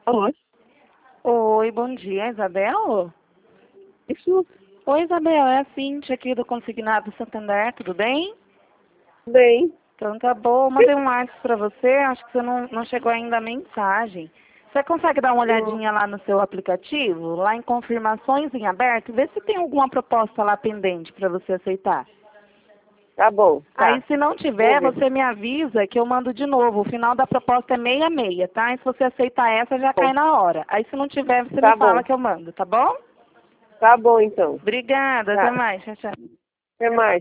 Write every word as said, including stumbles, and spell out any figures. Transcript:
Oi, Oi, bom dia, Isabel? isso Oi, Isabel, é a Cintia aqui do Consignado Santander, tudo bem? bem. Então tá bom, eu mandei um WhatsApp pra você, acho que você não, não chegou ainda a mensagem. Você consegue dar uma Hum, olhadinha lá no seu aplicativo, lá em confirmações em aberto, vê se tem alguma proposta lá pendente para você aceitar. Tá bom, Aí tá. se não Vou tiver, ver. você me avisa que eu mando de novo. O final da proposta é meia meia, tá? E se você aceitar essa, já Bom, cai na hora. Aí se não tiver, você me tá fala bom. que eu mando, tá bom? Tá bom, então. Obrigada, até Tá. mais, tchau, tchau. Até mais.